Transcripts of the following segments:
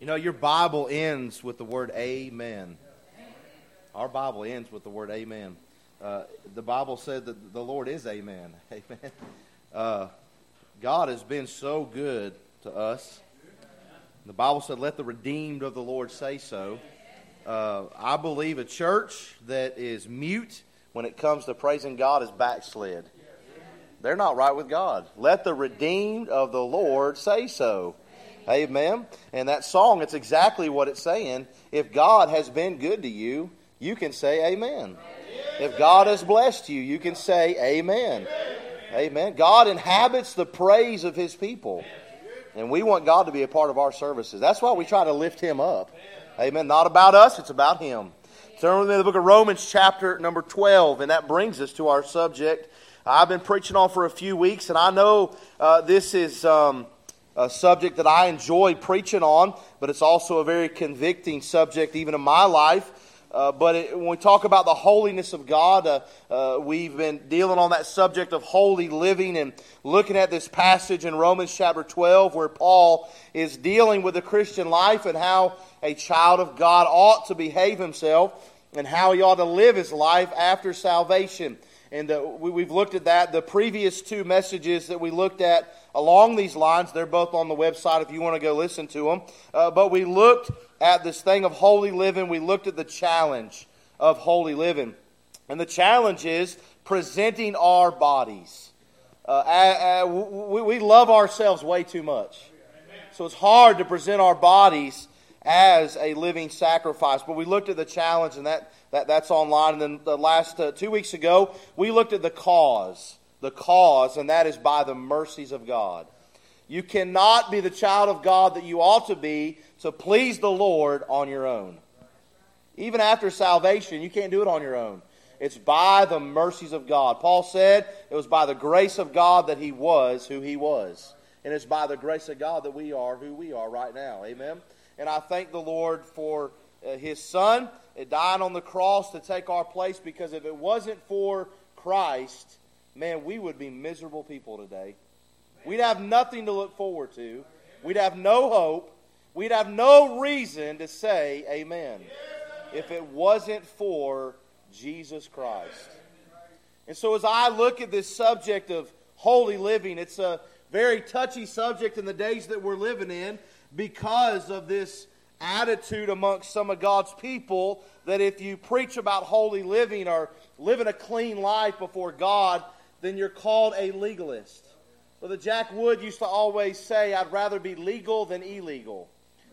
You know, your Bible ends with the word amen. Our Bible ends with the word amen. The Bible said that the Lord is amen. Amen. God has been so good to us. The Bible said, let the redeemed of the Lord say so. I believe a church that is mute when it comes to praising God is backslid. They're not right with God. Let the redeemed of the Lord say so. Amen. And that song, it's exactly what it's saying. If God has been good to you, you can say amen. If God has blessed you, you can say amen. Amen. God inhabits the praise of His people. And we want God to be a part of our services. That's why we try to lift Him up. Amen. Not about us, it's about Him. Turn with me to the book of Romans chapter number 12. And that brings us to our subject. I've been preaching on for a few weeks. And I know this is a subject that I enjoy preaching on. But it's also a very convicting subject even in my life. When we talk about the holiness of God, we've been dealing on that subject of holy living and looking at this passage in Romans chapter 12 where Paul is dealing with the Christian life and how a child of God ought to behave himself and how he ought to live his life after salvation. And we've looked at that. The previous two messages that we looked at along these lines, they're both on the website if you want to go listen to them. But we looked at this thing of holy living. We looked at the challenge of holy living. And the challenge is presenting our bodies. We love ourselves way too much. So it's hard to present our bodies as a living sacrifice. But we looked at the challenge, and that's online. And then the last 2 weeks ago, we looked at the cause. The cause, and that is by the mercies of God. You cannot be the child of God that you ought to be to please the Lord on your own. Even after salvation, you can't do it on your own. It's by the mercies of God. Paul said it was by the grace of God that he was who he was. And it's by the grace of God that we are who we are right now. Amen? And I thank the Lord for His Son dying on the cross to take our place, because if it wasn't for Christ, man, we would be miserable people today. We'd have nothing to look forward to. We'd have no hope. We'd have no reason to say amen if it wasn't for Jesus Christ. And so as I look at this subject of holy living, it's a very touchy subject in the days that we're living in because of this attitude amongst some of God's people that if you preach about holy living or living a clean life before God, then you're called a legalist. Brother Jack Wood used to always say, I'd rather be legal than illegal.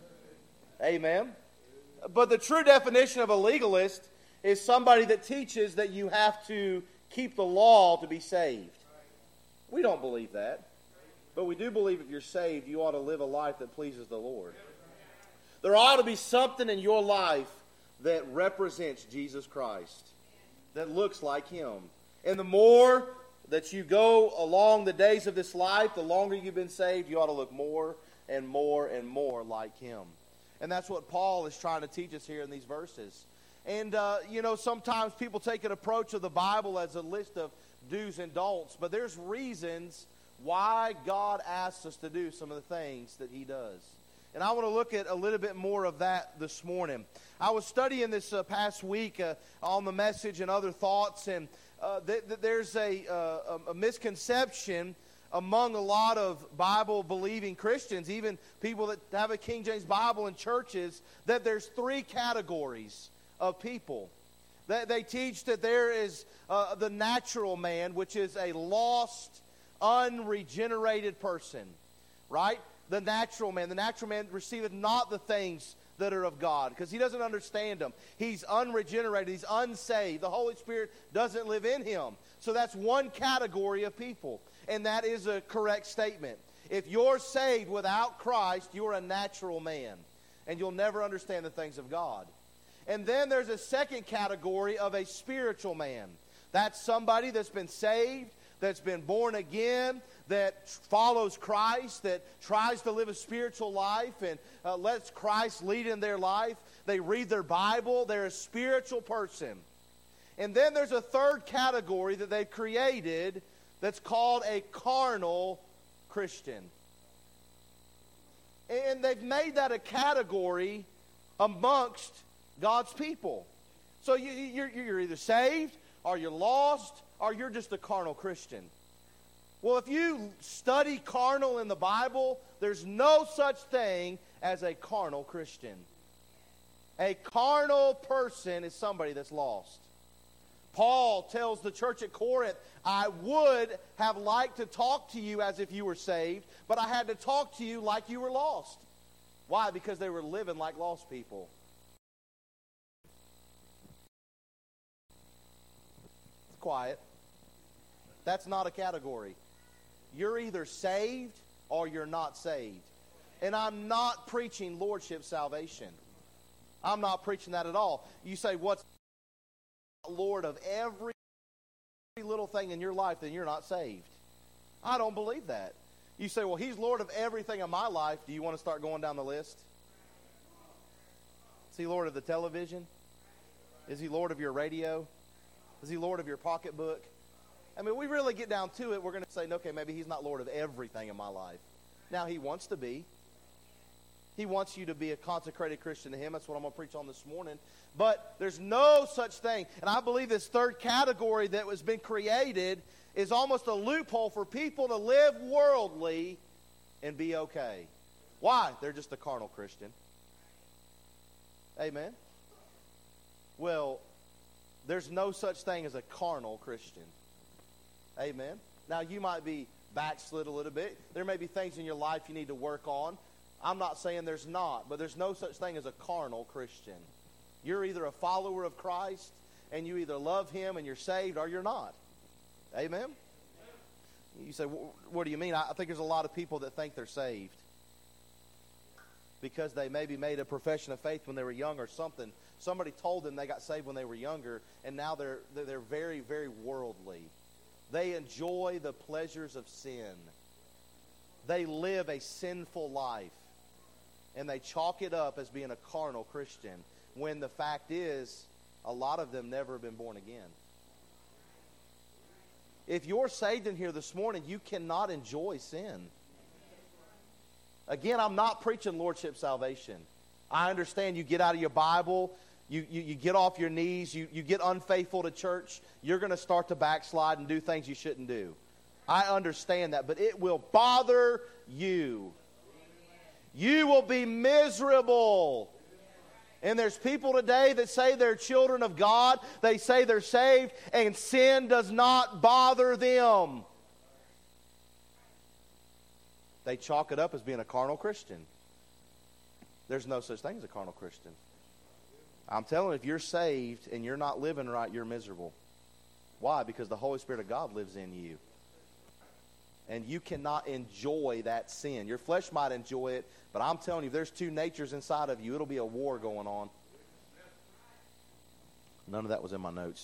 Amen. But the true definition of a legalist is somebody that teaches that you have to keep the law to be saved. We don't believe that. But we do believe if you're saved, you ought to live a life that pleases the Lord. There ought to be something in your life that represents Jesus Christ, that looks like Him. And the more that you go along the days of this life, the longer you've been saved, you ought to look more and more and more like Him. And that's what Paul is trying to teach us here in these verses. And, sometimes people take an approach of the Bible as a list of do's and don'ts, but there's reasons why God asks us to do some of the things that He does. And I want to look at a little bit more of that this morning. I was studying this past week on the message and other thoughts, and there's a misconception among a lot of Bible-believing Christians, even people that have a King James Bible in churches, that there's three categories of people. They teach that there is the natural man, which is a lost, unregenerated person, right? The natural man receiveth not the things that are of God, because he doesn't understand them. He's unregenerated. He's unsaved. The Holy Spirit doesn't live in him. So that's one category of people, and that is a correct statement. If you're saved without Christ, you're a natural man, and you'll never understand the things of God. And then there's a second category of a spiritual man. That's somebody that's been saved, that's been born again, that follows Christ, that tries to live a spiritual life and lets Christ lead in their life. They read their Bible. They're a spiritual person. And then there's a third category that they've created that's called a carnal Christian. And they've made that a category amongst God's people. So you're either saved, or you're lost, or you're just a carnal Christian. Well, if you study carnal in the Bible, there's no such thing as a carnal Christian. A carnal person is somebody that's lost. Paul tells the church at Corinth, I would have liked to talk to you as if you were saved, but I had to talk to you like you were lost. Why? Because they were living like lost people. It's quiet. That's not a category. You're either saved or you're not saved. And I'm not preaching lordship salvation. I'm not preaching that at all. You say, what's Lord of every little thing in your life, then you're not saved. I don't believe that. You say, well, He's Lord of everything in my life. Do you want to start going down the list? Is He Lord of the television? Is He Lord of your radio? Is He Lord of your pocketbook? I mean, we really get down to it, we're going to say, okay, maybe He's not Lord of everything in my life. Now, He wants to be. He wants you to be a consecrated Christian to Him. That's what I'm going to preach on this morning. But there's no such thing. And I believe this third category that has been created is almost a loophole for people to live worldly and be okay. Why? They're just a carnal Christian. Amen? Well, there's no such thing as a carnal Christian. Amen? Now, you might be backslid a little bit. There may be things in your life you need to work on. I'm not saying there's not, but there's no such thing as a carnal Christian. You're either a follower of Christ, and you either love Him and you're saved, or you're not. Amen? You say, what do you mean? I think there's a lot of people that think they're saved because they maybe made a profession of faith when they were young or something. Somebody told them they got saved when they were younger, and now they're very, very worldly. They enjoy the pleasures of sin. They live a sinful life. And they chalk it up as being a carnal Christian, when the fact is, a lot of them never have been born again. If you're saved in here this morning, you cannot enjoy sin. Again, I'm not preaching lordship salvation. I understand you get out of your Bible, you get off your knees, you get unfaithful to church, you're going to start to backslide and do things you shouldn't do. I understand that, but it will bother you. You will be miserable. And there's people today that say they're children of God. They say they're saved, and sin does not bother them. They chalk it up as being a carnal Christian. There's no such thing as a carnal Christian. I'm telling you, if you're saved and you're not living right, you're miserable. Why? Because the Holy Spirit of God lives in you. And you cannot enjoy that sin. Your flesh might enjoy it, but I'm telling you, if there's two natures inside of you, it'll be a war going on. None of that was in my notes.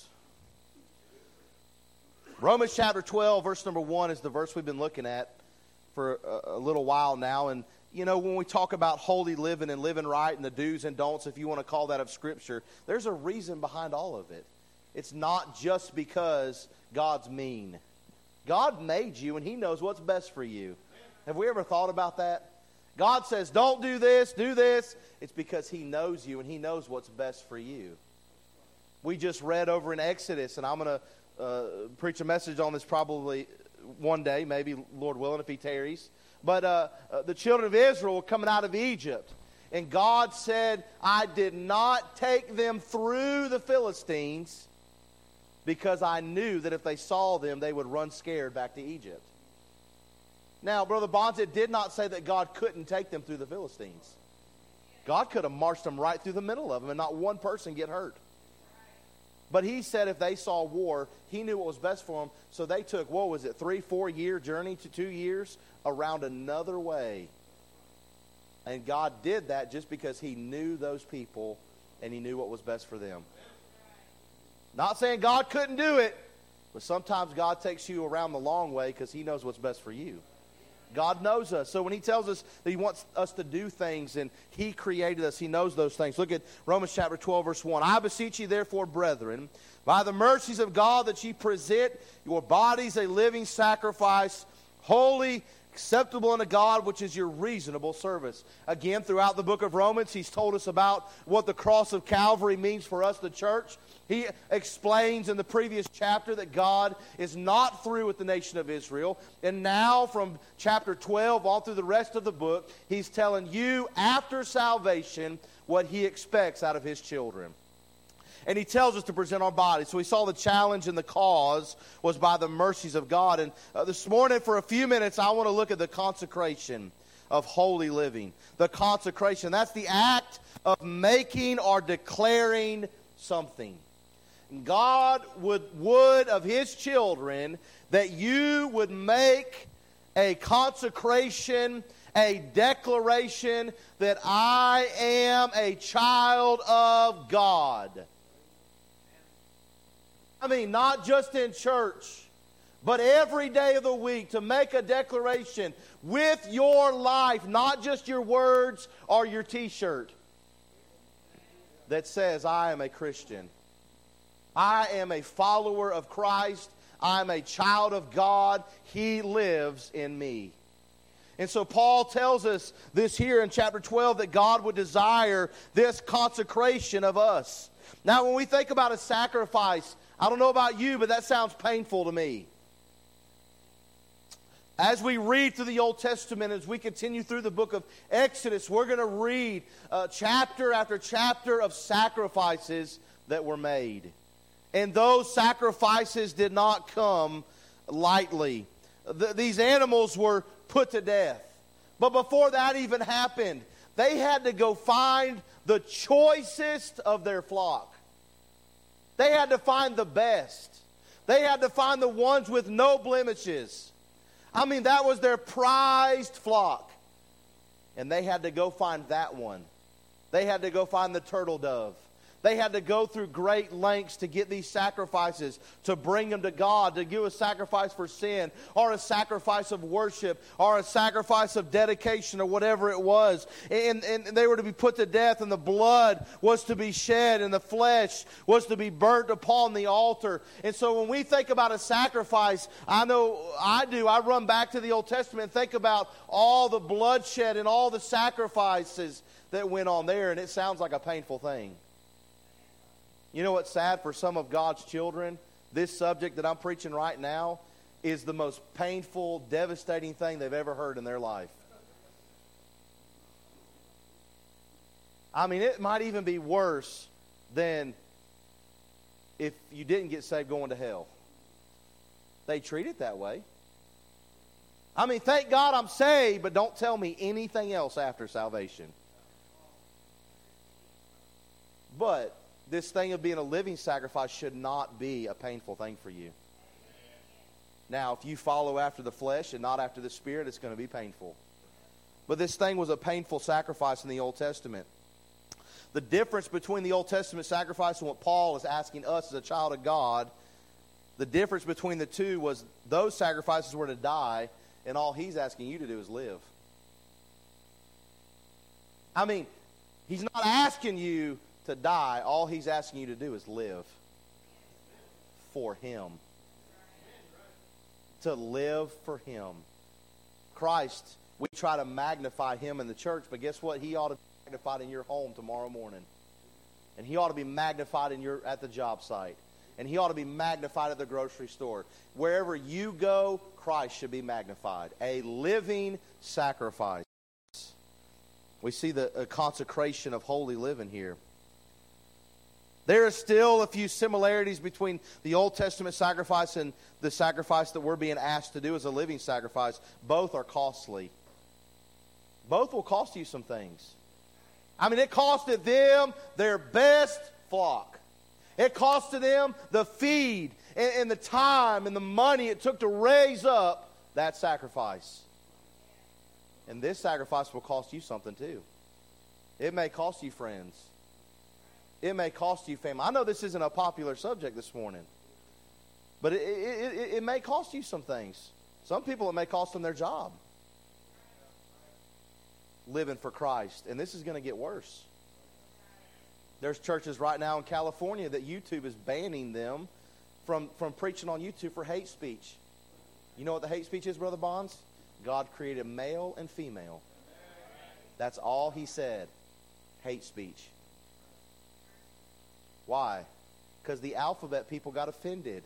Romans chapter 12, verse number 1 is the verse we've been looking at for a little while now. And, you know, when we talk about holy living and living right and the do's and don'ts, if you want to call that of Scripture, there's a reason behind all of it. It's not just because God's mean. God made you, and He knows what's best for you. Have we ever thought about that? God says, don't do this, do this. It's because He knows you, and He knows what's best for you. We just read over in Exodus, and I'm going to preach a message on this probably one day, maybe, Lord willing, if He tarries. But the children of Israel were coming out of Egypt, and God said, I did not take them through the Philistines because I knew that if they saw them, they would run scared back to Egypt. Now, Brother Bonds, it did not say that God couldn't take them through the Philistines. God could have marched them right through the middle of them and not one person get hurt. But He said if they saw war, He knew what was best for them. So they took, 3-4 year journey to 2 years around another way. And God did that just because He knew those people and He knew what was best for them. Not saying God couldn't do it, but sometimes God takes you around the long way because He knows what's best for you. God knows us. So when He tells us that He wants us to do things and He created us, He knows those things. Look at Romans chapter 12, verse 1. I beseech you, therefore, brethren, by the mercies of God, that ye present your bodies a living sacrifice, holy, acceptable unto God, which is your reasonable service. Again, throughout the book of Romans, he's told us about what the cross of Calvary means for us, the church. He explains in the previous chapter that God is not through with the nation of Israel. And now from chapter 12 all through the rest of the book, he's telling you after salvation what he expects out of his children. And he tells us to present our bodies. So we saw the challenge and the cause was by the mercies of God. And this morning, for a few minutes, I want to look at the consecration of holy living. The consecration, that's the act of making or declaring something. God would of his children that you would make a consecration, a declaration that I am a child of God. I mean, not just in church, but every day of the week to make a declaration with your life, not just your words or your t-shirt, that says, I am a Christian. I am a follower of Christ. I am a child of God. He lives in me. And so Paul tells us this here in chapter 12 that God would desire this consecration of us. Now, when we think about a sacrifice, I don't know about you, but that sounds painful to me. As we read through the Old Testament, as we continue through the book of Exodus, we're going to read chapter after chapter of sacrifices that were made. And those sacrifices did not come lightly. These animals were put to death. But before that even happened, they had to go find the choicest of their flock. They had to find the best. They had to find the ones with no blemishes. I mean, that was their prized flock. And they had to go find that one. They had to go find the turtle dove. They had to go through great lengths to get these sacrifices, to bring them to God, to give a sacrifice for sin, or a sacrifice of worship, or a sacrifice of dedication, or whatever it was. And they were to be put to death, and the blood was to be shed, and the flesh was to be burnt upon the altar. And so when we think about a sacrifice, I know I do. I run back to the Old Testament and think about all the bloodshed and all the sacrifices that went on there, and it sounds like a painful thing. You know what's sad for some of God's children? This subject that I'm preaching right now is the most painful, devastating thing they've ever heard in their life. I mean, it might even be worse than if you didn't get saved going to hell. They treat it that way. I mean, thank God I'm saved, but don't tell me anything else after salvation. But this thing of being a living sacrifice should not be a painful thing for you. Now, if you follow after the flesh and not after the Spirit, it's going to be painful. But this thing was a painful sacrifice in the Old Testament. The difference between the Old Testament sacrifice and what Paul is asking us as a child of God, the difference between the two was those sacrifices were to die, and all he's asking you to do is live. I mean, he's not asking you to die. All he's asking you to do is live for him. To live for him. Christ, we try to magnify him in the church, but guess what? He ought to be magnified in your home tomorrow morning. And he ought to be magnified at the job site. And he ought to be magnified at the grocery store. Wherever you go, Christ should be magnified. A living sacrifice. We see the consecration of holy living here. There are still a few similarities between the Old Testament sacrifice and the sacrifice that we're being asked to do as a living sacrifice. Both are costly. Both will cost you some things. I mean, it costed them their best flock. It costed them the feed and the time and the money it took to raise up that sacrifice. And this sacrifice will cost you something too. It may cost you friends. It may cost you family. I know this isn't a popular subject this morning, but it may cost you some things. Some people, it may cost them their job. Living for Christ. And this is going to get worse. There's churches right now in California that YouTube is banning them from preaching on YouTube for hate speech. You know what the hate speech is, Brother Bonds? God created male and female. That's all He said. Hate speech. Why? Because the alphabet people got offended.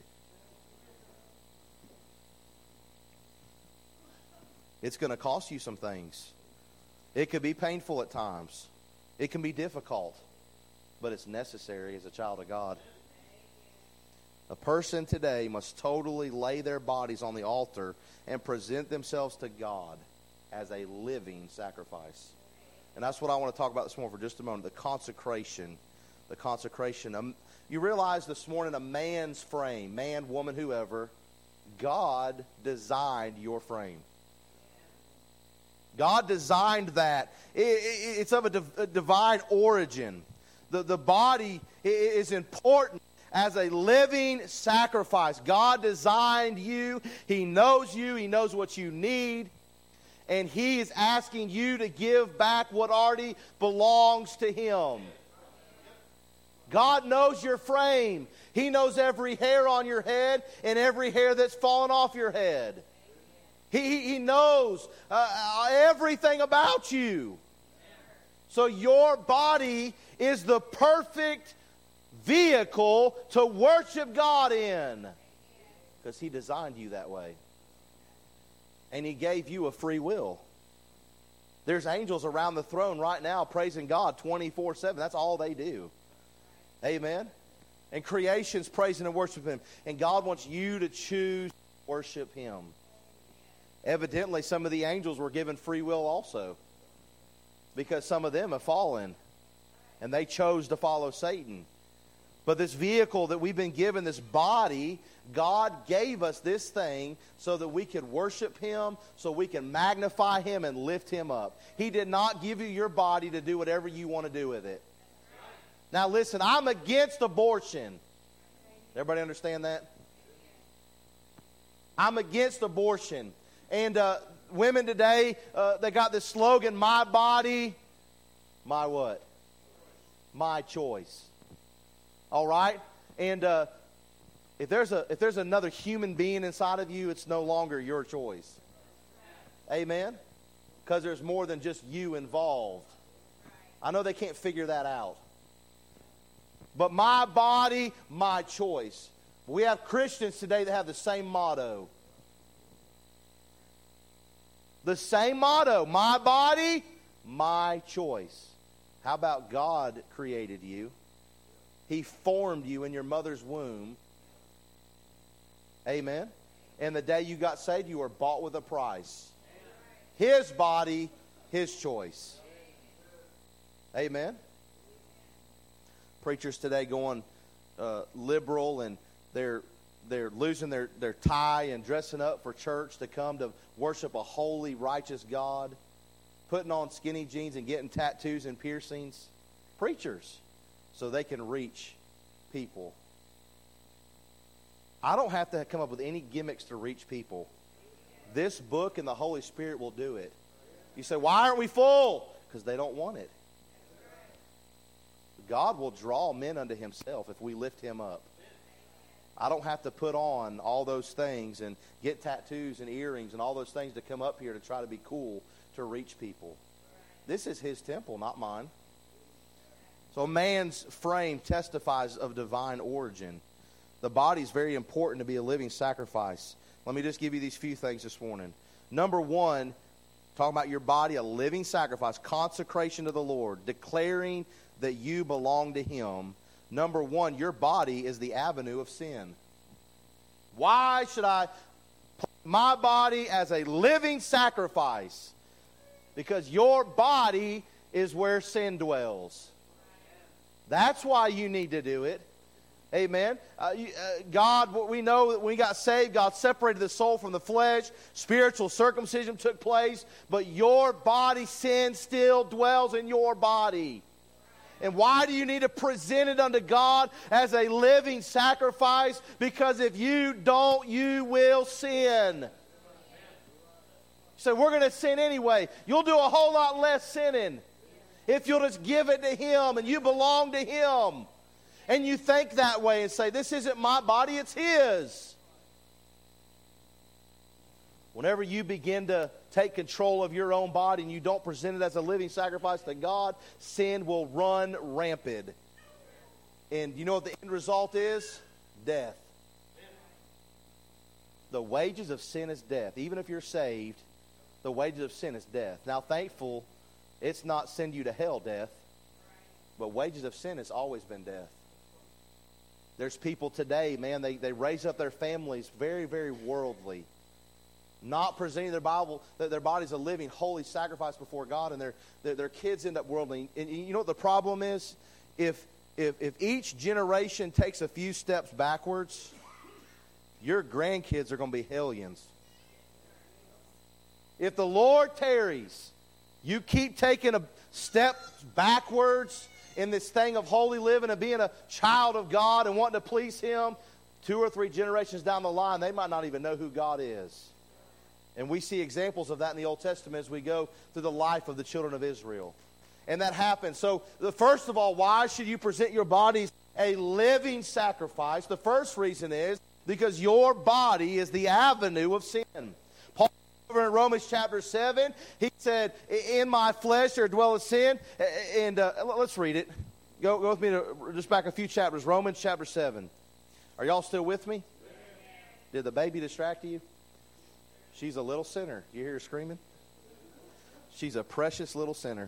It's going to cost you some things. It could be painful at times. It can be difficult. But it's necessary as a child of God. A person today must totally lay their bodies on the altar and present themselves to God as a living sacrifice. And that's what I want to talk about this morning for just a moment. The consecration. The consecration. You realize this morning a man's frame, man, woman, whoever, God designed your frame. God designed that. It's of a divine origin. The body is important as a living sacrifice. God designed you. He knows you. He knows what you need. And He is asking you to give back what already belongs to Him. God knows your frame. He knows every hair on your head and every hair that's fallen off your head. He knows everything about you. So your body is the perfect vehicle to worship God in. Because He designed you that way. And He gave you a free will. There's angels around the throne right now praising God 24/7. That's all they do. Amen? And creation's praising and worshiping Him. And God wants you to choose to worship Him. Evidently, some of the angels were given free will also. Because some of them have fallen. And they chose to follow Satan. But this vehicle that we've been given, this body, God gave us this thing so that we could worship Him, so we can magnify Him and lift Him up. He did not give you your body to do whatever you want to do with it. Now listen, I'm against abortion. Everybody understand that? I'm against abortion. And women today, they got this slogan, my body, my what? My choice. All right? And if there's another human being inside of you, it's no longer your choice. Amen? Because there's more than just you involved. I know they can't figure that out. But my body, my choice. We have Christians today that have the same motto. The same motto. My body, my choice. How about God created you? He formed you in your mother's womb. Amen. And the day you got saved, you were bought with a price. His body, His choice. Amen. Preachers today going liberal, and they're losing their tie and dressing up for church to come to worship a holy, righteous God, putting on skinny jeans and getting tattoos and piercings. Preachers, so they can reach people. I don't have to come up with any gimmicks to reach people. This book and the Holy Spirit will do it. You say, why aren't we full? Because they don't want it. God will draw men unto Himself if we lift Him up. I don't have to put on all those things and get tattoos and earrings and all those things to come up here to try to be cool to reach people. This is His temple, not mine. So a man's frame testifies of divine origin. The body is very important to be a living sacrifice. Let me just give you these few things this morning. Number one, talking about your body, a living sacrifice, consecration to the Lord, declaring that you belong to Him. Number one, your body is the avenue of sin. Why should I put my body as a living sacrifice? Because your body is where sin dwells. That's why you need to do it. Amen. God, we know that when we got saved, God separated the soul from the flesh. Spiritual circumcision took place. But your body, sin still dwells in your body. And why do you need to present it unto God as a living sacrifice? Because if you don't, you will sin. So we're going to sin anyway. You'll do a whole lot less sinning if you'll just give it to Him and you belong to Him. And you think that way and say, this isn't my body, it's His. Whenever you begin to take control of your own body and you don't present it as a living sacrifice to God, sin will run rampant. And you know what the end result is? Death. The wages of sin is death. Even if you're saved, the wages of sin is death. Now, thankful, it's not send you to hell, death. But wages of sin has always been death. There's people today, man, they raise up their families very, very worldly. Not presenting their bodies a living, holy sacrifice before God, and their kids end up worldly. And you know what the problem is? If each generation takes a few steps backwards, your grandkids are going to be hellions. If the Lord tarries, you keep taking a step backwards in this thing of holy living and being a child of God and wanting to please Him, 2 or 3 generations down the line, they might not even know who God is. And we see examples of that in the Old Testament as we go through the life of the children of Israel. And that happens. So, first of all, why should you present your bodies a living sacrifice? The first reason is because your body is the avenue of sin. Paul, over in Romans chapter 7, he said, in my flesh there dwelleth sin. And let's read it. Go with me to just back a few chapters. Romans chapter 7. Are y'all still with me? Did the baby distract you? She's a little sinner. You hear her screaming? She's a precious little sinner.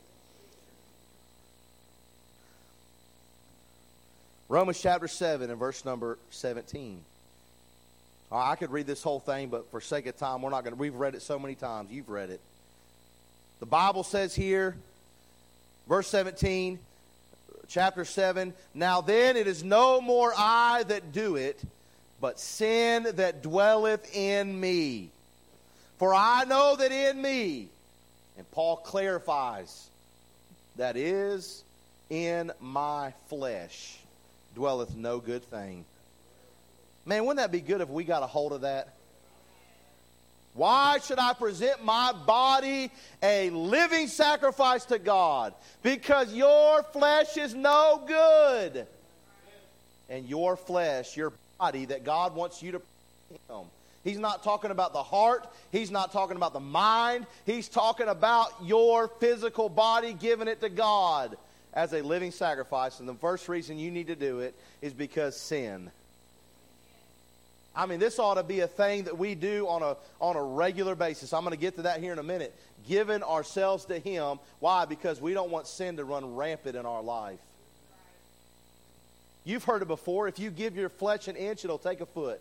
Romans chapter 7 and verse number 17. I could read this whole thing, but for sake of time, we've read it so many times. You've read it. The Bible says here, verse 17, chapter 7, now then it is no more I that do it, but sin that dwelleth in me. For I know that in me, and Paul clarifies, that is in my flesh dwelleth no good thing. Man, wouldn't that be good if we got a hold of that? Why should I present my body a living sacrifice to God? Because your flesh is no good. And your flesh, your body that God wants you to present Him. He's not talking about the heart. He's not talking about the mind. He's talking about your physical body, giving it to God as a living sacrifice. And the first reason you need to do it is because sin. I mean, this ought to be a thing that we do on a regular basis. I'm going to get to that here in a minute. Giving ourselves to Him. Why? Because we don't want sin to run rampant in our life. You've heard it before. If you give your flesh an inch, it'll take a foot.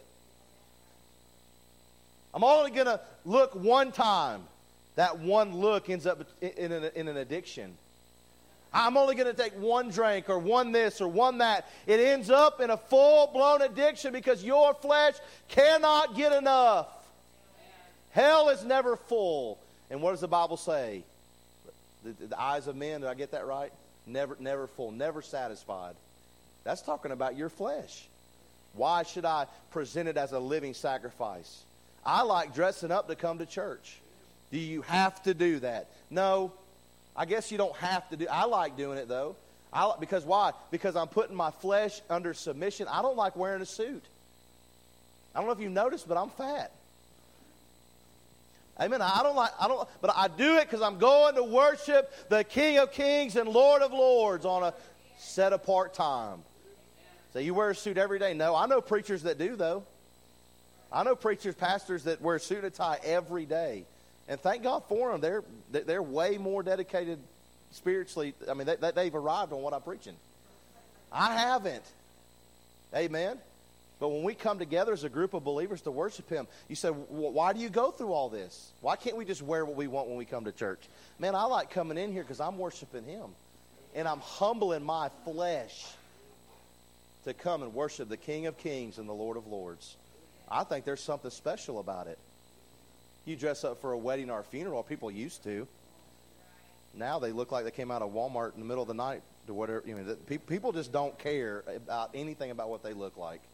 I'm only going to look one time. That one look ends up in an addiction. I'm only going to take one drink or one this or one that. It ends up in a full-blown addiction because your flesh cannot get enough. Hell is never full. And what does the Bible say? The eyes of men, did I get that right? Never full, never satisfied. That's talking about your flesh. Why should I present it as a living sacrifice? I like dressing up to come to church. Do you have to do that? No. I guess you don't have to do. I like doing it though. Because why? Because I'm putting my flesh under submission. I don't like wearing a suit. I don't know if you've noticed, but I'm fat. Amen. But I do it because I'm going to worship the King of Kings and Lord of Lords on a set apart time. So you wear a suit every day? No. I know preachers that do though. I know preachers, pastors that wear a suit and tie every day. And thank God for them. They're way more dedicated spiritually. I mean, they've arrived on what I'm preaching. I haven't. Amen. But when we come together as a group of believers to worship Him, you say, well, why do you go through all this? Why can't we just wear what we want when we come to church? Man, I like coming in here because I'm worshiping Him. And I'm humbling my flesh to come and worship the King of Kings and the Lord of Lords. I think there's something special about it. You dress up for a wedding or a funeral, people used to. Now they look like they came out of Walmart in the middle of the night to whatever. You know, people just don't care about anything about what they look like.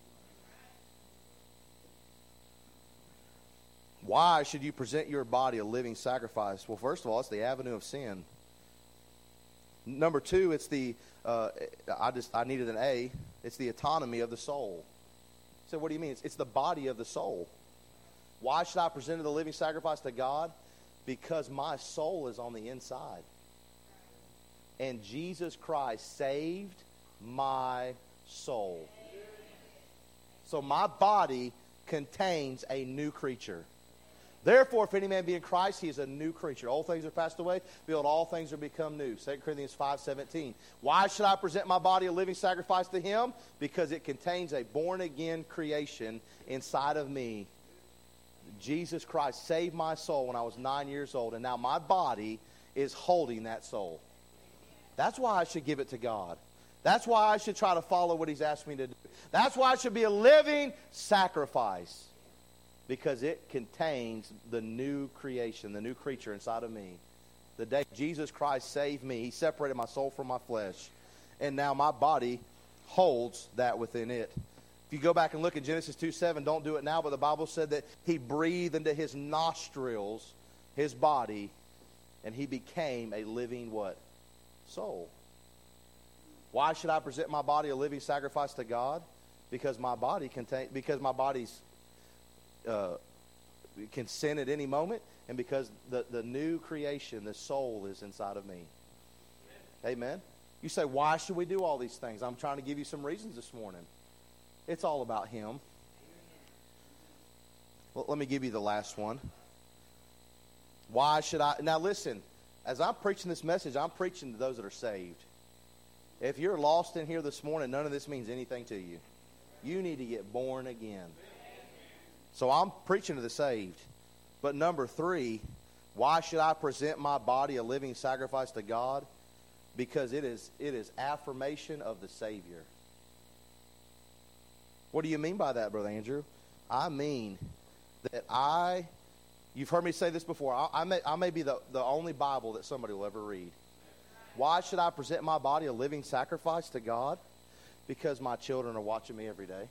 Why should you present your body a living sacrifice? Well, first of all, it's the avenue of sin. Number two, it's the I needed an A. It's the autonomy of the soul. So what do you mean? It's the body of the soul. Why should I present the living sacrifice to God? Because my soul is on the inside. And Jesus Christ saved my soul. So my body contains a new creature. Therefore, if any man be in Christ, he is a new creature. Old things are passed away. Behold, all things are become new. 2 Corinthians 5:17. Why should I present my body a living sacrifice to him? Because it contains a born-again creation inside of me. Jesus Christ saved my soul when I was 9 years old, and now my body is holding that soul. That's why I should give it to God. That's why I should try to follow what he's asked me to do. That's why I should be a living sacrifice. Because it contains the new creation, the new creature inside of me. The day Jesus Christ saved me, he separated my soul from my flesh. And now my body holds that within it. If you go back and look at Genesis 2:7, don't do it now, but the Bible said that he breathed into his nostrils, his body, and he became a living what? Soul. Why should I present my body a living sacrifice to God? Because my body's can sin at any moment, and because the new creation, the soul, is inside of me. Amen. You say, why should we do all these things? I'm trying to give you some reasons this morning. It's all about him. Well, let me give you the last one. Why should I? Now listen, as I'm preaching this message, I'm preaching to those that are saved. If you're lost in here this morning, none of this means anything to you. You need to get born again. So I'm preaching to the saved. But number 3, why should I present my body a living sacrifice to God? Because it is affirmation of the Savior. What do you mean by that, Brother Andrew? I mean that you've heard me say this before, I may be the only Bible that somebody will ever read. Why should I present my body a living sacrifice to God? Because my children are watching me every day.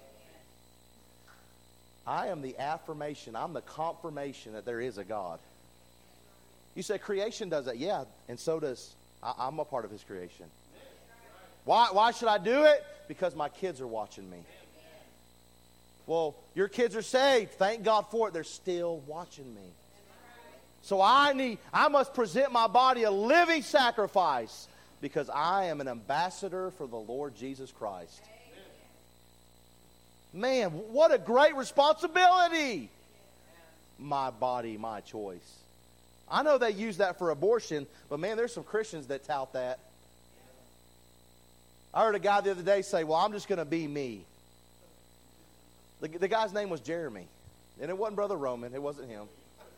I am the affirmation, I'm the confirmation that there is a God. You say creation does that. Yeah, and so does, I'm a part of his creation. Why should I do it? Because my kids are watching me. Well, your kids are saved. Thank God for it. They're still watching me. So I must present my body a living sacrifice because I am an ambassador for the Lord Jesus Christ. Man, what a great responsibility. My body, my choice. I know they use that for abortion, but man, there's some Christians that tout that. I heard a guy the other day say, well, I'm just going to be me. The guy's name was Jeremy. And it wasn't Brother Roman. It wasn't him.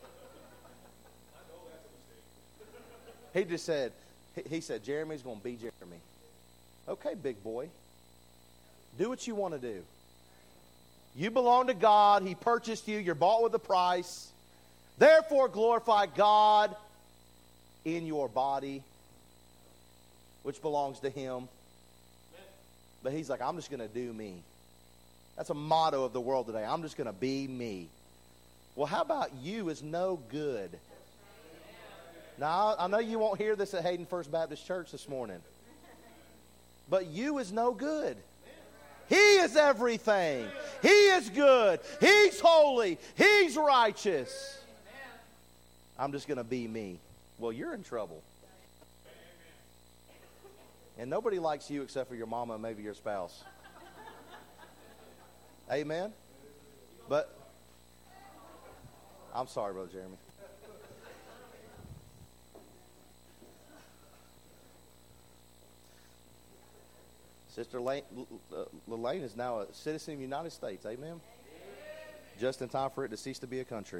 He just said, Jeremy's going to be Jeremy. Okay, big boy. Do what you want to do. You belong to God. He purchased you. You're bought with a price. Therefore, glorify God in your body, which belongs to him. But he's like, I'm just going to do me. That's a motto of the world today. I'm just going to be me. Well, how about you is no good? Now, I know you won't hear this at Hayden First Baptist Church this morning. But you is no good. He is everything. He is good. He's holy. He's righteous. I'm just going to be me. Well, you're in trouble. And nobody likes you except for your mama and maybe your spouse. Amen? But, I'm sorry, Brother Jeremy. Sister Lelaine is now a citizen of the United States. Amen? Just in time for it to cease to be a country.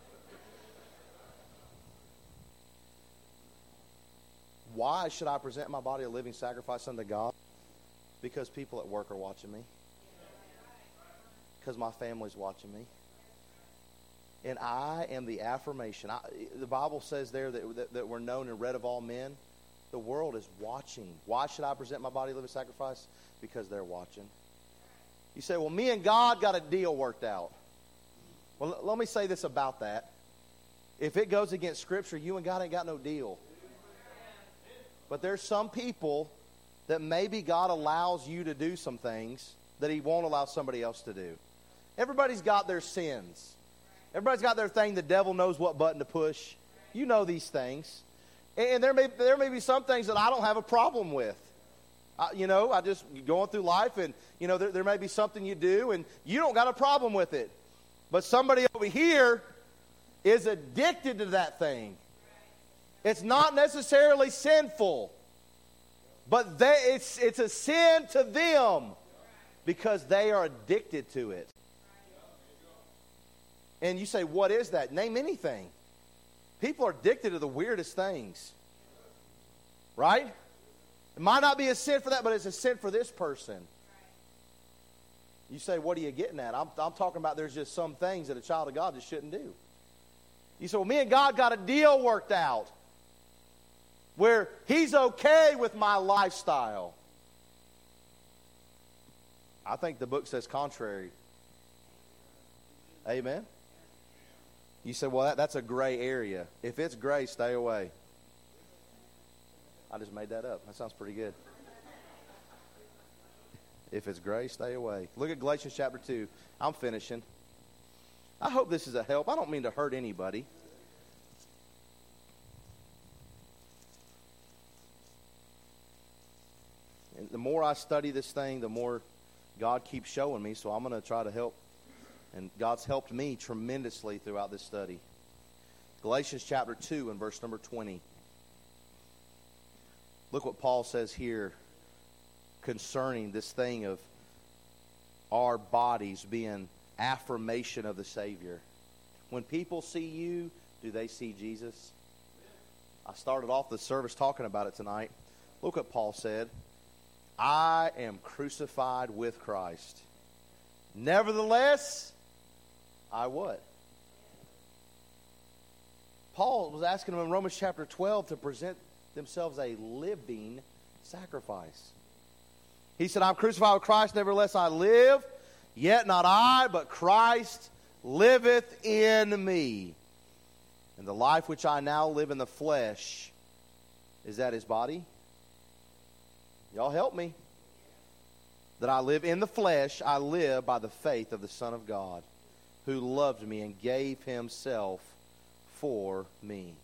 Why should I present my body a living sacrifice unto God? Because people at work are watching me. Because my family's watching me. And I am the affirmation. The Bible says there that we're known and read of all men. The world is watching. Why should I present my body a living sacrifice? Because they're watching. You say, well, me and God got a deal worked out. Well, let me say this about that. If it goes against Scripture, you and God ain't got no deal. But there's some people that maybe God allows you to do some things that he won't allow somebody else to do. Everybody's got their sins. Everybody's got their thing. The devil knows what button to push. You know these things. And there may be some things that I don't have a problem with. I just going through life, and, there may be something you do, and you don't got a problem with it. But somebody over here is addicted to that thing. It's not necessarily sinful, but it's a sin to them because they are addicted to it. And you say, what is that? Name anything. People are addicted to the weirdest things. Right? It might not be a sin for that, but it's a sin for this person. You say, what are you getting at? I'm talking about there's just some things that a child of God just shouldn't do. You say, well, me and God got a deal worked out where He's okay with my lifestyle. I think the book says contrary. Amen? You say, well, that's a gray area. If it's gray, stay away. I just made that up. That sounds pretty good. If it's gray, stay away. Look at Galatians chapter 2. I'm finishing. I hope this is a help. I don't mean to hurt anybody. And the more I study this thing, the more God keeps showing me. So I'm going to try to help. And God's helped me tremendously throughout this study. Galatians chapter 2 and verse number 20. Look what Paul says here concerning this thing of our bodies being affirmation of the Savior. When people see you, do they see Jesus? I started off the service talking about it tonight. Look what Paul said. I am crucified with Christ. Nevertheless, I what? Paul was asking them in Romans chapter 12 to present themselves a living sacrifice. He said, I'm crucified with Christ, nevertheless I live, yet not I, but Christ liveth in me. And the life which I now live in the flesh, is that His body? Y'all help me. That I live in the flesh, I live by the faith of the Son of God, who loved me and gave Himself for me.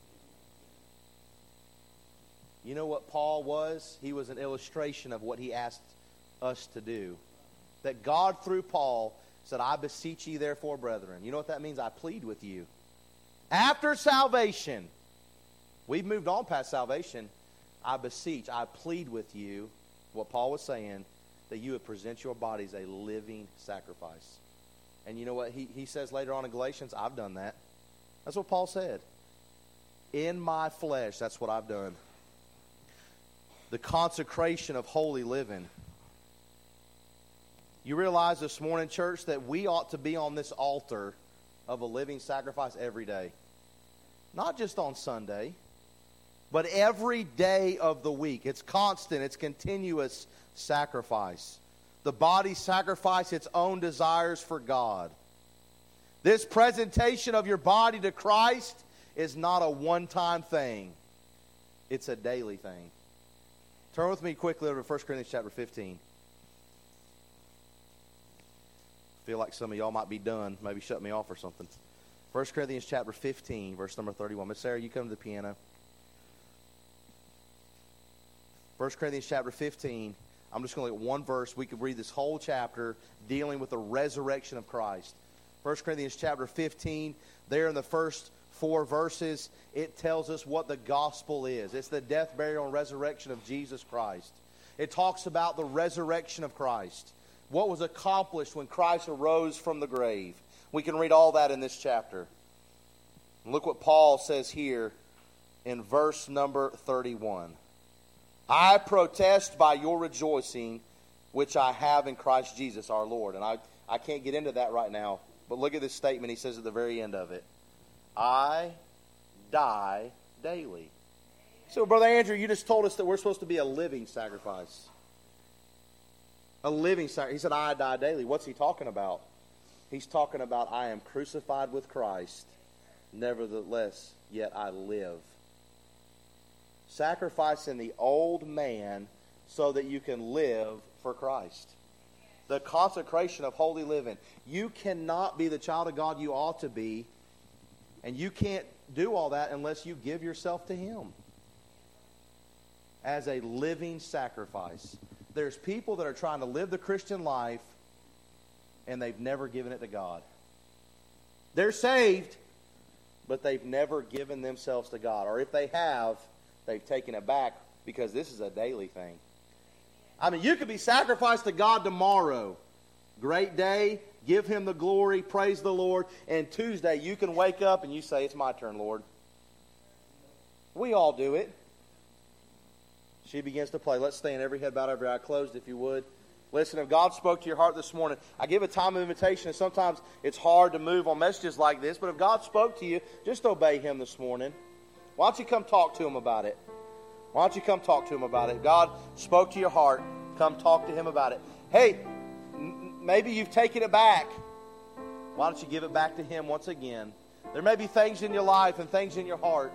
You know what Paul was? He was an illustration of what he asked us to do. That God, through Paul, said, I beseech ye therefore, brethren. You know what that means? I plead with you. After salvation, we've moved on past salvation. I beseech, I plead with you, what Paul was saying, that you would present your bodies a living sacrifice. And you know what he says later on in Galatians? I've done that. That's what Paul said. In my flesh, that's what I've done. The consecration of holy living. You realize this morning, church, that we ought to be on this altar of a living sacrifice every day. Not just on Sunday, but every day of the week. It's constant, it's continuous sacrifice. The body sacrifice its own desires for God. This presentation of your body to Christ is not a one-time thing. It's a daily thing. Turn with me quickly over to 1 Corinthians chapter 15. I feel like some of y'all might be done. Maybe shut me off or something. 1 Corinthians chapter 15, verse number 31. Miss Sarah, you come to the piano. 1 Corinthians chapter 15. I'm just going to look at one verse. We could read this whole chapter dealing with the resurrection of Christ. 1 Corinthians chapter 15, there in the first 4 verses, it tells us what the gospel is. It's the death, burial, and resurrection of Jesus Christ. It talks about the resurrection of Christ. What was accomplished when Christ arose from the grave. We can read all that in this chapter. And look what Paul says here in verse number 31. I protest by your rejoicing, which I have in Christ Jesus our Lord. And I can't get into that right now, but look at this statement he says at the very end of it. I die daily. So, Brother Andrew, you just told us that we're supposed to be a living sacrifice. A living sacrifice. He said, I die daily. What's he talking about? He's talking about I am crucified with Christ. Nevertheless, yet I live. Sacrificing the old man so that you can live for Christ. The consecration of holy living. You cannot be the child of God you ought to be, and you can't do all that unless you give yourself to Him as a living sacrifice. There's people that are trying to live the Christian life and they've never given it to God. They're saved, but they've never given themselves to God. Or if they have, they've taken it back, because this is a daily thing. I mean, you could be sacrificed to God tomorrow. Great day, give Him the glory, praise the Lord. And Tuesday, you can wake up and you say, it's my turn, Lord. We all do it. She begins to play. Let's stand, every head bowed, every eye closed, if you would. Listen, if God spoke to your heart this morning, I give a time of invitation, and sometimes it's hard to move on messages like this, but if God spoke to you, just obey Him this morning. Why don't you come talk to Him about it? Why don't you come talk to Him about it? God spoke to your heart. Come talk to Him about it. Hey, maybe you've taken it back. Why don't you give it back to Him once again? There may be things in your life and things in your heart.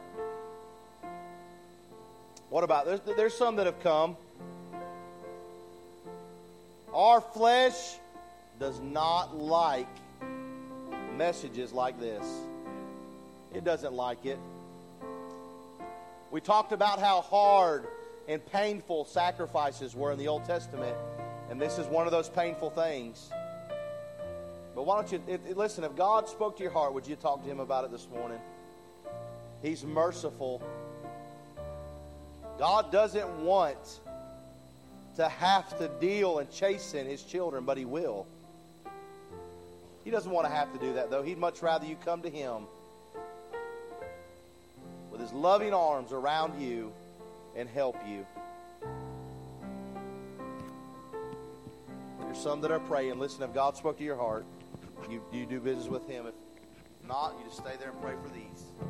What about, there's some that have come. Our flesh does not like messages like this. It doesn't like it. We talked about how hard and painful sacrifices were in the Old Testament, and this is one of those painful things. But why don't you, listen, if God spoke to your heart, would you talk to Him about it this morning? He's merciful. God doesn't want to have to deal and chasten His children, but He will. He doesn't want to have to do that, though. He'd much rather you come to Him with His loving arms around you and help you. There's some that are praying. Listen, if God spoke to your heart, you do business with Him. If not, you just stay there and pray for these.